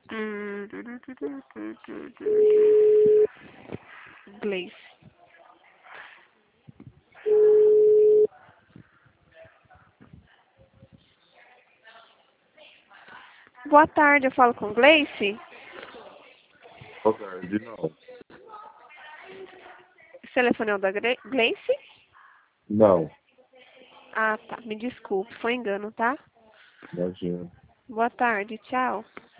Gleice. Boa tarde, eu falo com Gleice. Boa tarde, não. Esse telefone é o da Gleice? Não, Ah, tá. Me desculpe, foi engano, tá? imagina. Boa tarde, tchau.